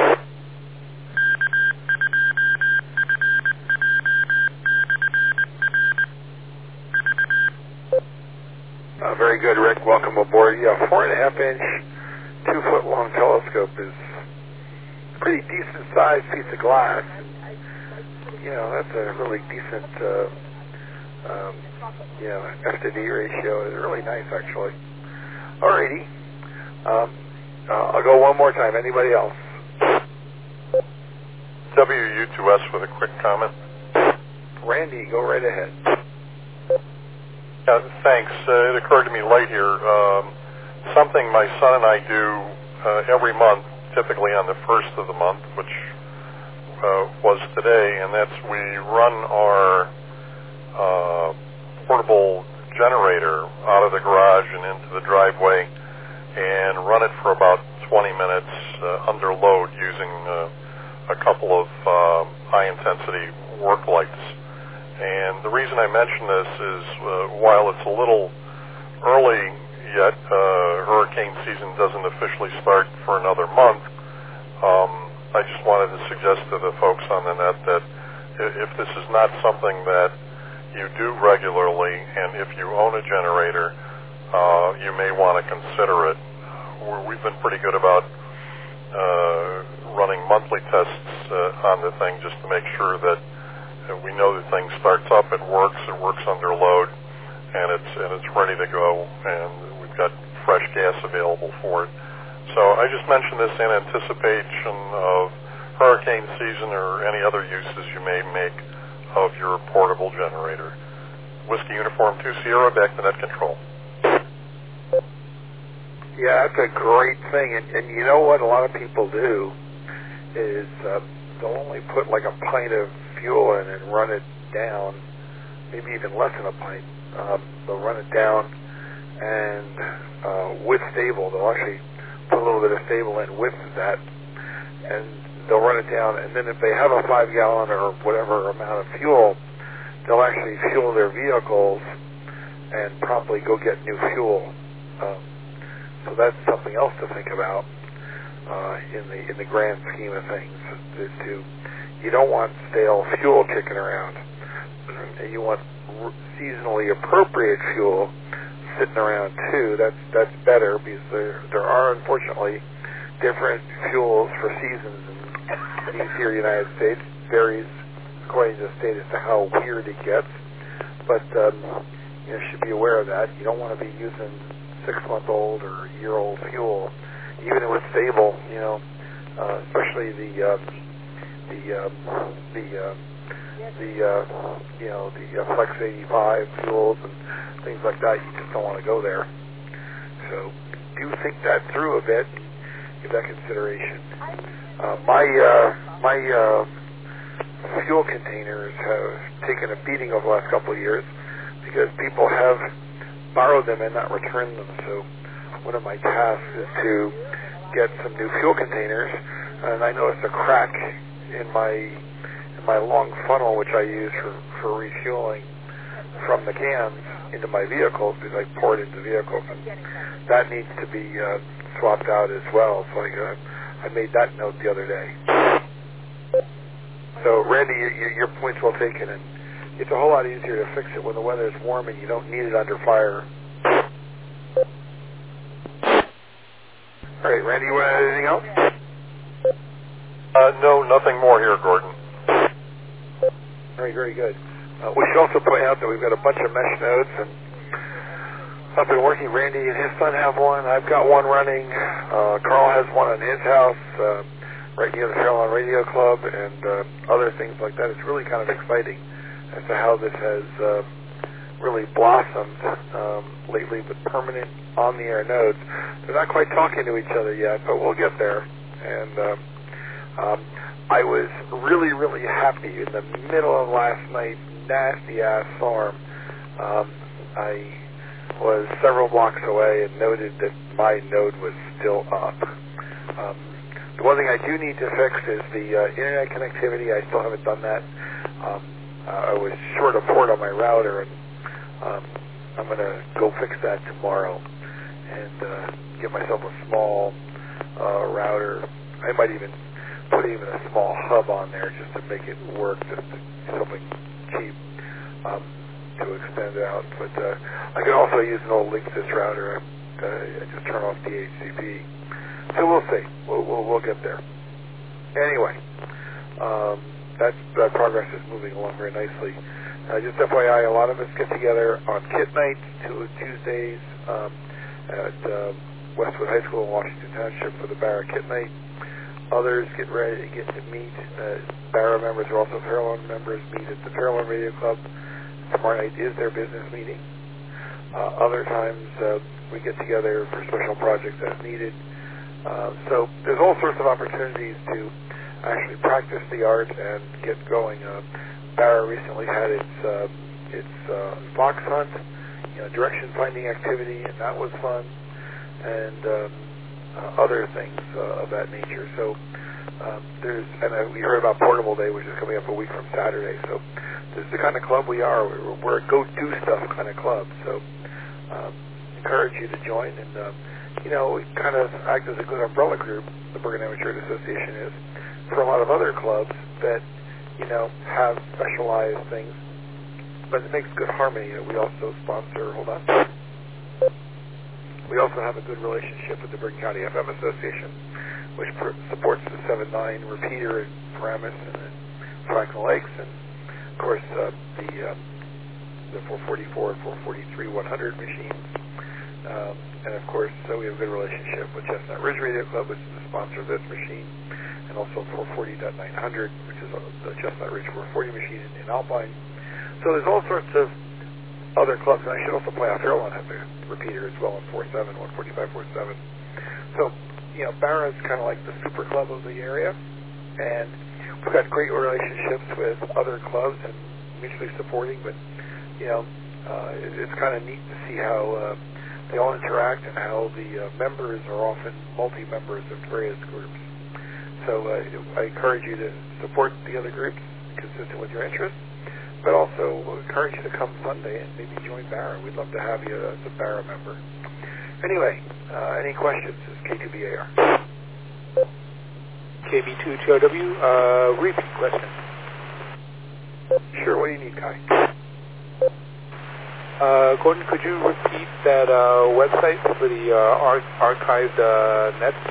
Speaker 1: Very good, Rick. Welcome aboard. Yeah, 4.5-inch, 2-foot-long telescope is a pretty decent-sized piece of glass. You know, that's a really decent, F to D ratio. It's really nice, actually. Alrighty. I'll go one more time. Anybody else?
Speaker 7: WU2S with a quick comment.
Speaker 1: Randy, go right ahead.
Speaker 7: Thanks. It occurred to me late here. Something my son and I do every month, typically on the first of the month, which was today, and that's we run our portable generator out of the garage and into the driveway and run it for about 20 minutes under load using a couple of high-intensity work lights. And the reason I mention this is while it's a little early yet, hurricane season doesn't officially start for another month, I just wanted to suggest to the folks on the net that if this is not something that you do regularly, and if you own a generator, you may want to consider it. We've been pretty good about running monthly tests on the thing just to make sure that we know the thing starts up, it works under load, and it's ready to go, and we've got fresh gas available for it. So I just mentioned this in anticipation of hurricane season or any other uses you may make of your portable generator. Whiskey Uniform 2 Sierra, back to net control.
Speaker 1: Yeah, that's a great thing, and you know what a lot of people do is they'll only put like a pint of fuel in and run it down, maybe even less than a pint. They'll run it down and with stable, they'll actually put a little bit of stable in with that, and they'll run it down, and then if they have a 5-gallon or whatever amount of fuel, they'll actually fuel their vehicles and promptly go get new fuel. So that's something else to think about in the grand scheme of things. Is you don't want stale fuel kicking around. You want seasonally appropriate fuel sitting around too. That's better because there are unfortunately different fuels for seasons in these here United States. Varies according to the state as to how weird it gets. But you should be aware of that. You don't want to be using 6-month-old or year-old fuel, even if it's stable. Especially the Flex 85 fuels and things like that. You just don't want to go there. So do think that through a bit. Give that consideration. My fuel containers have taken a beating over the last couple of years because people have borrowed them and not returned them. So one of my tasks is to get some new fuel containers, and I noticed a crack in my long funnel, which I use for refueling from the cans into my vehicles because I pour it into vehicles, and that needs to be swapped out as well. So I made that note the other day. So Randy, your point's well taken, and it's a whole lot easier to fix it when the weather is warm and you don't need it under fire. All right, Randy, you want to add anything else?
Speaker 7: No, nothing more here, Gordon.
Speaker 1: Very, very good. We should also point out that we've got a bunch of mesh nodes, and I've been working. Randy and his son have one. I've got one running. Carl has one in his house, right near the Fairlawn Radio Club, and other things like that. It's really kind of exciting as to how this has really blossomed lately with permanent on-the-air nodes. They're not quite talking to each other yet, but we'll get there. And I was really, really happy in the middle of last night's nasty-ass storm. I was several blocks away and noted that my node was still up. The one thing I do need to fix is the internet connectivity. I still haven't done that. I was short a port on my router, and I'm going to go fix that tomorrow and get myself a small router. I might even put even a small hub on there just to make it work, just something cheap to extend out. But I can also use an old Linksys router. I just turn off DHCP. So we'll see. We'll get there. Anyway, that progress is moving along very nicely. Just FYI, a lot of us get together on KIT nights, Tuesdays at Westwood High School in Washington Township for the Barra KIT night. Others get to meet. Barra members are also Fairlawn members meet at the Fairlawn Radio Club. Tomorrow night is their business meeting. Other times we get together for special projects as needed. So there's all sorts of opportunities to actually practice the art and get going. Barra recently had its fox hunt, direction finding activity, and that was fun, and other things of that nature. So we heard about Portable Day, which is coming up a week from Saturday. So this is the kind of club we are. We're a go-do-stuff kind of club. So encourage you to join, and we kind of act as a good umbrella group, the Bergen Amateur Association is, for a lot of other clubs that, have specialized things, but it makes good harmony. We also sponsor, we also have a good relationship with the Bergen County FM Association, which supports the 7.9 repeater in Paramus and in Franklin Lakes, and of course the 444 and 443 100 machines. And of course, we have a good relationship with Chestnut Ridge Radio Club, which is the sponsor of this machine, and also 440.900, which is the Chestnut Ridge 440 machine in Alpine. So there's all sorts of other clubs, and I should also point out Fairlawn has a repeater as well in 47, 145.47. So, Barra is kind of like the super club of the area, and we've got great relationships with other clubs and mutually supporting, but, it's kind of neat to see how they all interact and how the members are often multi-members of various groups. So I encourage you to support the other groups consistent with your interests, but also encourage you to come Sunday and maybe join Barra. We'd love to have you as a Barra member. Anyway, any questions? This is K2BAR.
Speaker 8: KB2TRW, repeat question.
Speaker 1: Sure, what do you need, Kai?
Speaker 8: Gordon, could you repeat that website for the archived net?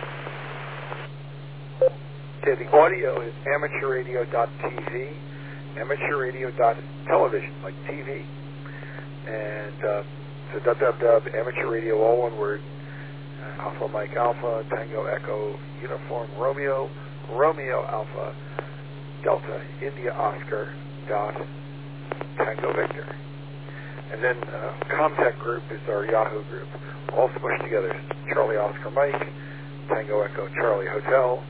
Speaker 1: Okay, the audio is amateurradio.tv, amateurradio.television, like TV. And so www.amateurradio, all one word, Alpha Mike Alpha, Tango Echo, Uniform Romeo, Romeo Alpha, Delta, India Oscar, dot, Tango Victor. And then Comtech Group is our Yahoo group, all smushed together. Charlie Oscar Mike, Tango Echo Charlie Hotel,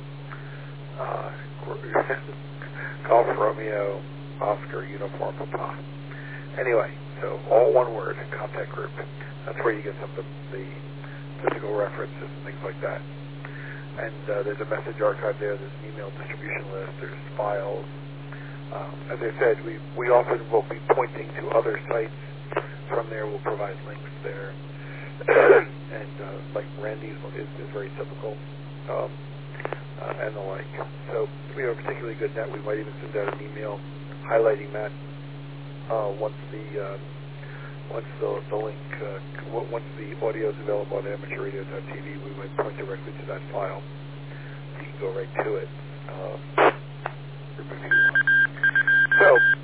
Speaker 1: Golf Romeo Oscar Uniform Papa. Anyway, so all one word, Comtech Group. That's where you get some of the physical references and things like that. And there's a message archive there, there's an email distribution list, there's files. As I said, we often will be pointing to other sites. From there, we'll provide links there. And like Randy's is very typical, and the like. So if we have a particularly good net, we might even send out an email highlighting that once the once the link, once the audio is available on amateurradio.tv, we might point directly to that file. You can go right to it. So